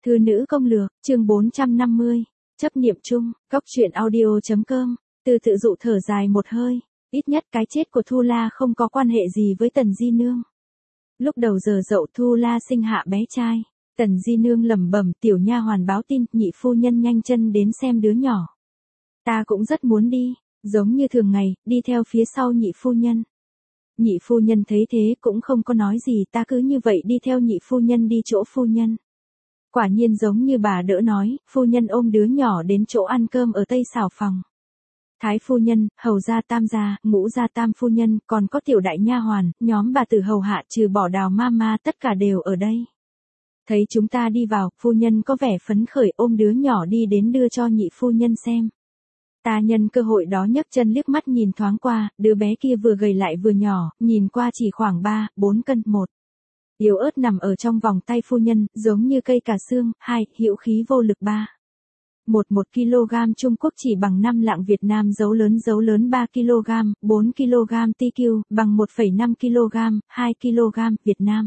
Thư nữ công lược, chương 450, chấp niệm chung, góc truyện audio.com, từ tự dụ thở dài một hơi, ít nhất cái chết của Thu La không có quan hệ gì với Tần Di Nương. Lúc đầu giờ dậu Thu La sinh hạ bé trai, Tần Di Nương lẩm bẩm tiểu nha hoàn báo tin, nhị phu nhân nhanh chân đến xem đứa nhỏ. Ta cũng rất muốn đi, giống như thường ngày, đi theo phía sau nhị phu nhân. Nhị phu nhân thấy thế cũng không có nói gì, ta cứ như vậy đi theo nhị phu nhân đi chỗ phu nhân. Quả nhiên giống như bà đỡ nói, phu nhân ôm đứa nhỏ đến chỗ ăn cơm ở tây xảo phòng. Thái phu nhân, hầu gia tam gia, ngũ gia tam phu nhân, còn có tiểu đại nha hoàn, nhóm bà tử hầu hạ trừ bỏ Đào Mama tất cả đều ở đây. Thấy chúng ta đi vào, phu nhân có vẻ phấn khởi ôm đứa nhỏ đi đến đưa cho nhị phu nhân xem. Ta nhân cơ hội đó nhấc chân liếc mắt nhìn thoáng qua, đứa bé kia vừa gầy lại vừa nhỏ, nhìn qua chỉ khoảng 3-4 cân một. Yếu ớt nằm ở trong vòng tay phu nhân, giống như cây cà xương. 2, hữu khí vô lực. 3. 1 kg Trung Quốc chỉ bằng 5 lạng Việt Nam dấu lớn 3 kg, 4 kg TQ, bằng 1,5 kg, 2 kg Việt Nam.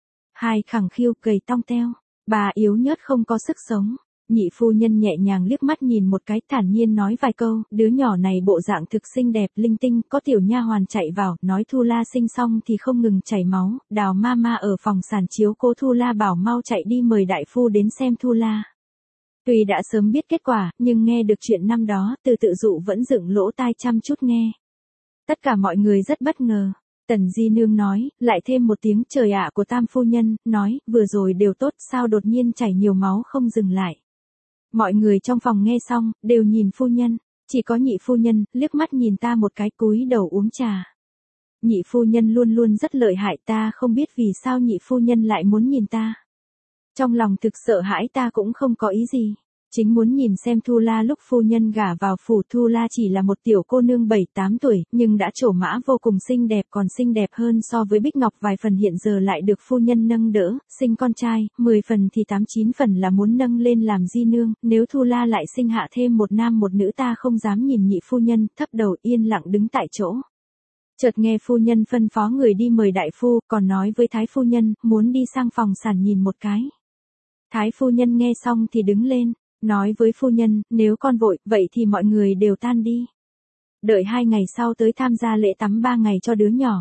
2 khẳng khiu, gầy tong teo. 3 yếu nhớt không có sức sống. Nhị phu nhân nhẹ nhàng liếc mắt nhìn một cái, thản nhiên nói vài câu, đứa nhỏ này bộ dạng thực xinh đẹp linh tinh, có tiểu nha hoàn chạy vào, nói Thu La sinh xong thì không ngừng chảy máu, Đào Mama ở phòng sản chiếu cố Thu La bảo mau chạy đi mời đại phu đến xem Thu La. Tuy đã sớm biết kết quả, nhưng nghe được chuyện năm đó, từ tự dụ vẫn dựng lỗ tai chăm chút nghe. Tất cả mọi người rất bất ngờ. Tần Di Nương nói, lại thêm một tiếng trời ạ của tam phu nhân, nói, vừa rồi đều tốt, sao đột nhiên chảy nhiều máu không dừng lại. Mọi người trong phòng nghe xong, đều nhìn phu nhân, chỉ có nhị phu nhân, liếc mắt nhìn ta một cái cúi đầu uống trà. Nhị phu nhân luôn luôn rất lợi hại, ta không biết vì sao nhị phu nhân lại muốn nhìn ta. Trong lòng thực sợ hãi, ta cũng không có ý gì. Chính muốn nhìn xem Thu La lúc phu nhân gả vào phủ. Thu La chỉ là một tiểu cô nương 7-8 tuổi, nhưng đã trổ mã vô cùng xinh đẹp, còn xinh đẹp hơn so với Bích Ngọc vài phần, hiện giờ lại được phu nhân nâng đỡ, sinh con trai, 10 phần thì 8-9 phần là muốn nâng lên làm di nương, nếu Thu La lại sinh hạ thêm một nam một nữ ta không dám nhìn nhị phu nhân, thấp đầu yên lặng đứng tại chỗ. Chợt nghe phu nhân phân phó người đi mời đại phu, còn nói với thái phu nhân, muốn đi sang phòng sản nhìn một cái. Thái phu nhân nghe xong thì đứng lên, nói với phu nhân, nếu con vội, vậy thì mọi người đều tan đi. Đợi 2 ngày sau tới tham gia lễ tắm 3 ngày cho đứa nhỏ.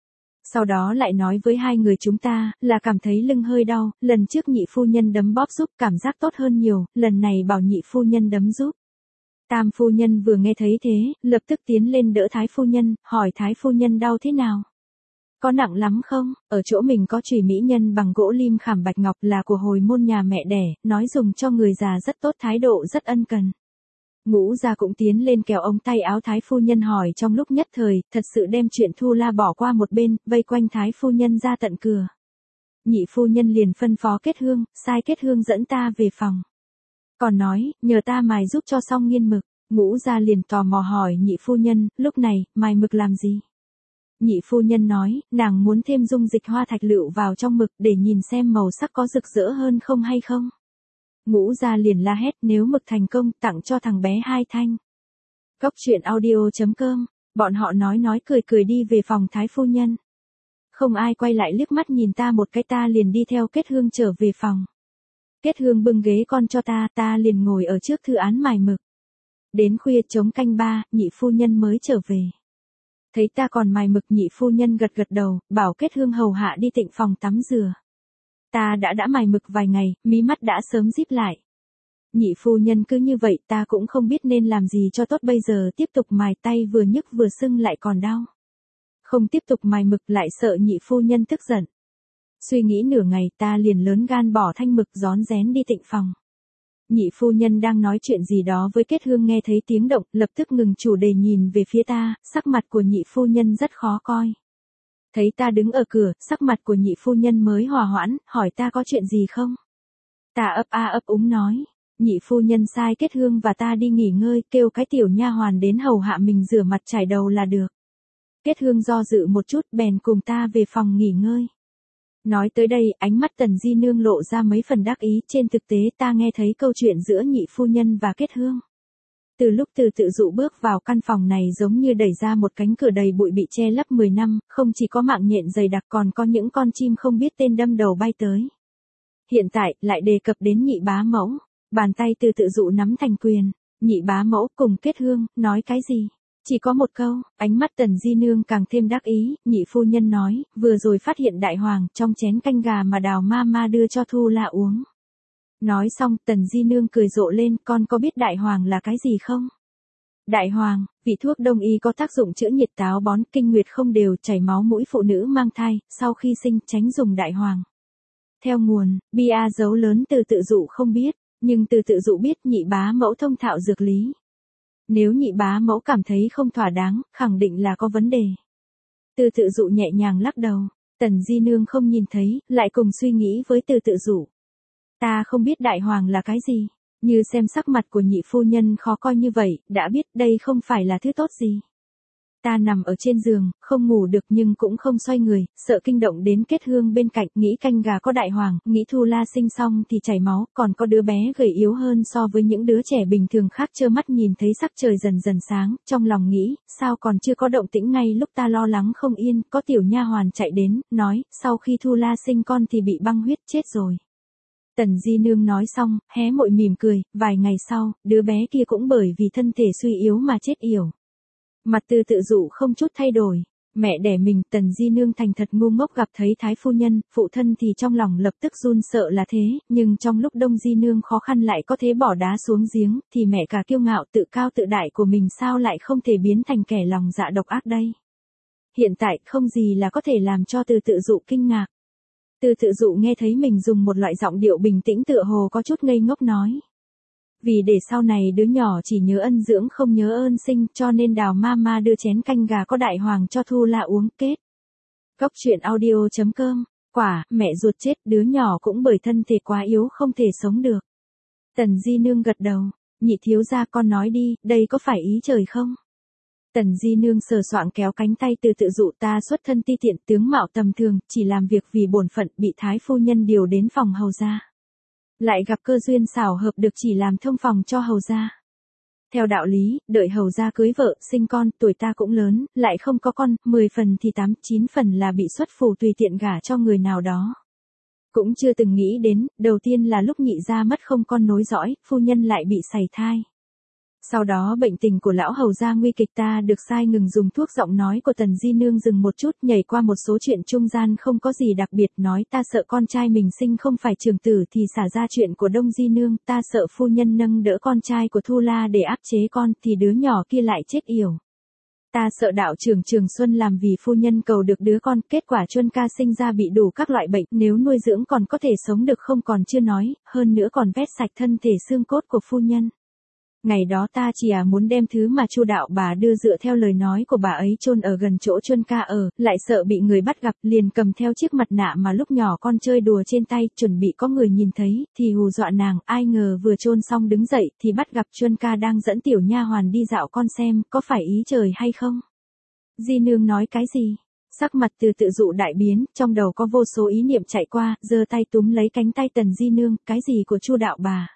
Sau đó lại nói với hai người chúng ta, là cảm thấy lưng hơi đau, lần trước nhị phu nhân đấm bóp giúp cảm giác tốt hơn nhiều, lần này bảo nhị phu nhân đấm giúp. Tam phu nhân vừa nghe thấy thế, lập tức tiến lên đỡ thái phu nhân, hỏi thái phu nhân đau thế nào? Có nặng lắm không? Ở chỗ mình có chùy mỹ nhân bằng gỗ lim khảm bạch ngọc là của hồi môn nhà mẹ đẻ, nói dùng cho người già rất tốt, thái độ rất ân cần. Ngũ gia cũng tiến lên kéo ống tay áo thái phu nhân hỏi, trong lúc nhất thời, thật sự đem chuyện Thu La bỏ qua một bên, vây quanh thái phu nhân ra tận cửa. Nhị phu nhân liền phân phó Kết Hương, sai Kết Hương dẫn ta về phòng. Còn nói, nhờ ta mài giúp cho xong nghiên mực. Ngũ gia liền tò mò hỏi nhị phu nhân, lúc này, mài mực làm gì? Nhị phu nhân nói, nàng muốn thêm dung dịch hoa thạch lựu vào trong mực để nhìn xem màu sắc có rực rỡ hơn không hay không. Ngũ gia liền la hét, nếu mực thành công, tặng cho thằng bé 2 thanh. Góc truyện audio.com, bọn họ nói cười đi về phòng thái phu nhân. Không ai quay lại liếc mắt nhìn ta một cái, ta liền đi theo Kết Hương trở về phòng. Kết Hương bưng ghế con cho ta liền ngồi ở trước thư án mài mực. Đến khuya trống canh 3, nhị phu nhân mới trở về. Thấy ta còn mài mực, nhị phu nhân gật đầu, bảo Kết Hương hầu hạ đi tịnh phòng tắm rửa. Ta đã mài mực vài ngày, mí mắt đã sớm díp lại. Nhị phu nhân cứ như vậy, ta cũng không biết nên làm gì cho tốt bây giờ, tiếp tục mài tay vừa nhức vừa sưng lại còn đau. Không tiếp tục mài mực lại sợ nhị phu nhân tức giận. Suy nghĩ nửa ngày, ta liền lớn gan bỏ thanh mực rón rén đi tịnh phòng. Nhị phu nhân đang nói chuyện gì đó với Kết Hương, nghe thấy tiếng động, lập tức ngừng chủ đề nhìn về phía ta, sắc mặt của nhị phu nhân rất khó coi. Thấy ta đứng ở cửa, sắc mặt của nhị phu nhân mới hòa hoãn, hỏi ta có chuyện gì không? Ta ấp úng nói, nhị phu nhân sai Kết Hương và ta đi nghỉ ngơi, kêu cái tiểu nha hoàn đến hầu hạ mình rửa mặt chải đầu là được. Kết Hương do dự một chút, bèn cùng ta về phòng nghỉ ngơi. Nói tới đây, ánh mắt Tần Di Nương lộ ra mấy phần đắc ý, trên thực tế ta nghe thấy câu chuyện giữa nhị phu nhân và Kết Hương. Từ lúc từ tự dụ bước vào căn phòng này giống như đẩy ra một cánh cửa đầy bụi bị che lấp 10 năm, không chỉ có mạng nhện dày đặc còn có những con chim không biết tên đâm đầu bay tới. Hiện tại, lại đề cập đến nhị bá mẫu. Bàn tay từ tự dụ nắm thành quyền. Nhị bá mẫu cùng kết hương, nói cái gì? Chỉ có một câu, ánh mắt Tần Di Nương càng thêm đắc ý, nhị phu nhân nói, vừa rồi phát hiện đại hoàng trong chén canh gà mà Đào ma ma đưa cho Thu La uống. Nói xong, Tần Di Nương cười rộ lên, con có biết đại hoàng là cái gì không? Đại hoàng, vị thuốc đông y có tác dụng chữa nhiệt táo bón, kinh nguyệt không đều, chảy máu mũi phụ nữ mang thai, sau khi sinh tránh dùng đại hoàng. Theo nguồn, bia dấu lớn từ tự dụ không biết, nhưng từ tự dụ biết nhị bá mẫu thông thạo dược lý. Nếu nhị bá mẫu cảm thấy không thỏa đáng, khẳng định là có vấn đề. Từ tự dụ nhẹ nhàng lắc đầu, Tần Di Nương không nhìn thấy, lại cùng suy nghĩ với từ tự dụ. Ta không biết đại hoàng là cái gì, như xem sắc mặt của nhị phu nhân khó coi như vậy, đã biết đây không phải là thứ tốt gì. Ta nằm ở trên giường, không ngủ được nhưng cũng không xoay người, sợ kinh động đến kết hương bên cạnh, nghĩ canh gà có đại hoàng, nghĩ Thu La sinh xong thì chảy máu, còn có đứa bé gầy yếu hơn so với những đứa trẻ bình thường khác, trơ mắt nhìn thấy sắc trời dần dần sáng, trong lòng nghĩ, sao còn chưa có động tĩnh, ngay lúc ta lo lắng không yên, có tiểu nha hoàn chạy đến, nói, sau khi Thu La sinh con thì bị băng huyết chết rồi. Tần Di Nương nói xong, hé mội mỉm cười, vài ngày sau, đứa bé kia cũng bởi vì thân thể suy yếu mà chết yểu. Mặt từ tự dụ không chút thay đổi, mẹ đẻ mình, Tần Di Nương thành thật ngu ngốc, gặp thấy thái phu nhân, phụ thân thì trong lòng lập tức run sợ là thế, nhưng trong lúc Đông Di Nương khó khăn lại có thể bỏ đá xuống giếng, thì mẹ cả kiêu ngạo tự cao tự đại của mình sao lại không thể biến thành kẻ lòng dạ độc ác đây. Hiện tại không gì là có thể làm cho từ tự dụ kinh ngạc. Từ tự dụ nghe thấy mình dùng một loại giọng điệu bình tĩnh tựa hồ có chút ngây ngốc nói. Vì để sau này đứa nhỏ chỉ nhớ ân dưỡng không nhớ ơn sinh, cho nên Đào ma ma đưa chén canh gà có đại hoàng cho Thu La uống. Kết. Góc truyện audio.com. Quả, mẹ ruột chết, đứa nhỏ cũng bởi thân thể quá yếu không thể sống được. Tần Di Nương gật đầu, nhị thiếu gia con nói đi, đây có phải ý trời không? Tần Di Nương sờ soạng kéo cánh tay từ tự dụ, ta xuất thân ti tiện, tướng mạo tầm thường, chỉ làm việc vì bổn phận, bị thái phu nhân điều đến phòng hầu gia. Lại gặp cơ duyên xảo hợp được chỉ làm thông phòng cho hầu gia. Theo đạo lý, đợi hầu gia cưới vợ, sinh con, tuổi ta cũng lớn, lại không có con, 10 phần thì 8, 9 phần là bị xuất phù tùy tiện gả cho người nào đó. Cũng chưa từng nghĩ đến, đầu tiên là lúc nhị gia mất không con nối dõi, phu nhân lại bị sảy thai. Sau đó bệnh tình của lão hầu gia nguy kịch, ta được sai ngừng dùng thuốc. Giọng nói của Tần Di Nương dừng một chút, nhảy qua một số chuyện trung gian không có gì đặc biệt, nói ta sợ con trai mình sinh không phải trưởng tử thì xả ra chuyện của Đông Di Nương, ta sợ phu nhân nâng đỡ con trai của Thu La để áp chế con thì đứa nhỏ kia lại chết yểu. Ta sợ đạo trưởng Trường Xuân làm vì phu nhân cầu được đứa con, kết quả Chuân ca sinh ra bị đủ các loại bệnh, nếu nuôi dưỡng còn có thể sống được không còn chưa nói, hơn nữa còn vét sạch thân thể xương cốt của phu nhân. Ngày đó ta chỉ muốn đem thứ mà Chu đạo bà đưa dựa theo lời nói của bà ấy chôn ở gần chỗ Chuân ca ở, lại sợ bị người bắt gặp, liền cầm theo chiếc mặt nạ mà lúc nhỏ con chơi đùa trên tay, chuẩn bị có người nhìn thấy, thì hù dọa nàng, ai ngờ vừa chôn xong đứng dậy, thì bắt gặp Chuân ca đang dẫn tiểu nha hoàn đi dạo con xem, có phải ý trời hay không? Di Nương nói cái gì? Sắc mặt từ tự dụ đại biến, trong đầu có vô số ý niệm chạy qua, giơ tay túm lấy cánh tay Tần Di Nương, cái gì của Chu đạo bà?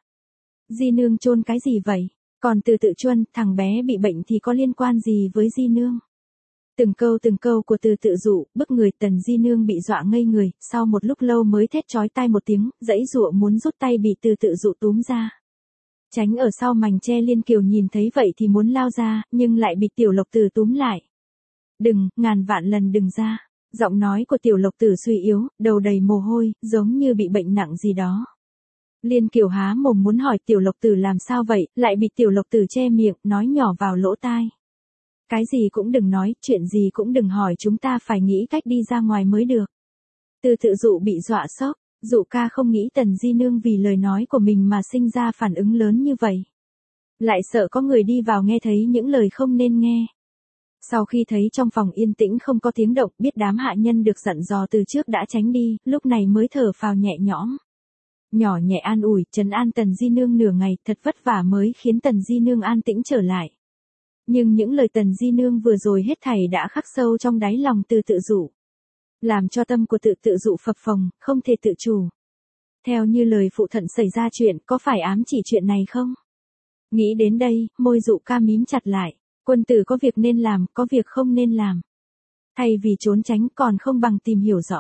Di Nương chôn cái gì vậy? Còn từ tự Chuân, thằng bé bị bệnh thì có liên quan gì với Di Nương? Từng câu của từ tự dụ, bức người. Tần Di Nương bị dọa ngây người, sau một lúc lâu mới thét chói tai một tiếng, giãy giụa muốn rút tay bị từ tự dụ túm ra. Tránh ở sau mành tre. Liên Kiều nhìn thấy vậy thì muốn lao ra, nhưng lại bị Tiểu Lộc Tử túm lại. Đừng, ngàn vạn lần đừng ra. Giọng nói của Tiểu Lộc Tử suy yếu, đầu đầy mồ hôi, giống như bị bệnh nặng gì đó. Liên Kiều há mồm muốn hỏi Tiểu Lộc Tử làm sao vậy, lại bị Tiểu Lộc Tử che miệng, nói nhỏ vào lỗ tai. Cái gì cũng đừng nói, chuyện gì cũng đừng hỏi, chúng ta phải nghĩ cách đi ra ngoài mới được. Từ tự dụ bị dọa sốc, dụ ca không nghĩ Tần Di Nương vì lời nói của mình mà sinh ra phản ứng lớn như vậy. Lại sợ có người đi vào nghe thấy những lời không nên nghe. Sau khi thấy trong phòng yên tĩnh không có tiếng động, biết đám hạ nhân được dặn dò từ trước đã tránh đi, lúc này mới thở phào nhẹ nhõm. Nhỏ nhẹ an ủi, trấn an Tần Di Nương nửa ngày, thật vất vả mới khiến Tần Di Nương an tĩnh trở lại. Nhưng những lời Tần Di Nương vừa rồi hết thảy đã khắc sâu trong đáy lòng từ tự dụ. Làm cho tâm của tự dụ phập phồng, không thể tự chủ. Theo như lời phụ thận xảy ra chuyện, có phải ám chỉ chuyện này không? Nghĩ đến đây, môi dụ ca mím chặt lại. Quân tử có việc nên làm, có việc không nên làm. Thay vì trốn tránh còn không bằng tìm hiểu rõ.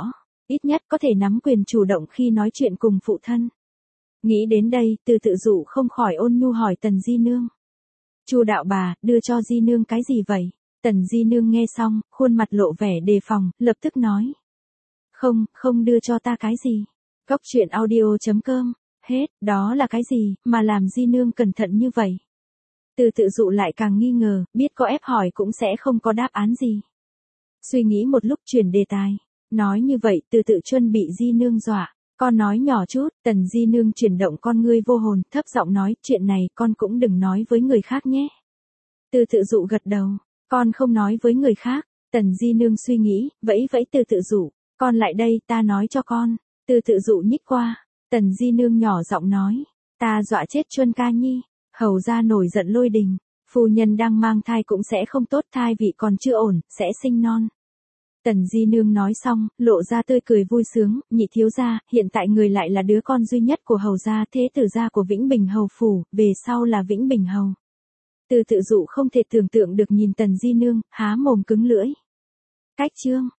ít nhất có thể nắm quyền chủ động khi nói chuyện cùng phụ thân. Nghĩ đến đây, Từ Tự Dụ không khỏi ôn nhu hỏi Tần Di Nương. Chu đạo bà, đưa cho Di Nương cái gì vậy? Tần Di Nương nghe xong, khuôn mặt lộ vẻ đề phòng, lập tức nói. Không đưa cho ta cái gì. Cốc truyện audio.com. Hết, đó là cái gì, mà làm Di Nương cẩn thận như vậy? Từ Tự Dụ lại càng nghi ngờ, biết có ép hỏi cũng sẽ không có đáp án gì. Suy nghĩ một lúc chuyển đề tài. Nói như vậy, Từ Tự Chuân bị Di Nương dọa. Con nói nhỏ chút, Tần Di Nương chuyển động con ngươi vô hồn, thấp giọng nói, chuyện này con cũng đừng nói với người khác nhé. Từ Tự Dụ gật đầu, con không nói với người khác. Tần Di Nương suy nghĩ, vẫy vẫy Từ Tự Dụ, con lại đây, ta nói cho con. Từ Tự Dụ nhích qua, Tần Di Nương nhỏ giọng nói, ta dọa chết Chuân ca nhi. Hầu ra nổi giận lôi đình, phu nhân đang mang thai cũng sẽ không tốt, thai vị còn chưa ổn, sẽ sinh non. Tần Di Nương nói xong, lộ ra tươi cười vui sướng, nhị thiếu gia, hiện tại người lại là đứa con duy nhất của hầu gia, thế tử gia của Vĩnh Bình hầu phủ, về sau là Vĩnh Bình hầu. Từ Tự Dụ không thể tưởng tượng được nhìn Tần Di Nương, há mồm cứng lưỡi. Cách chương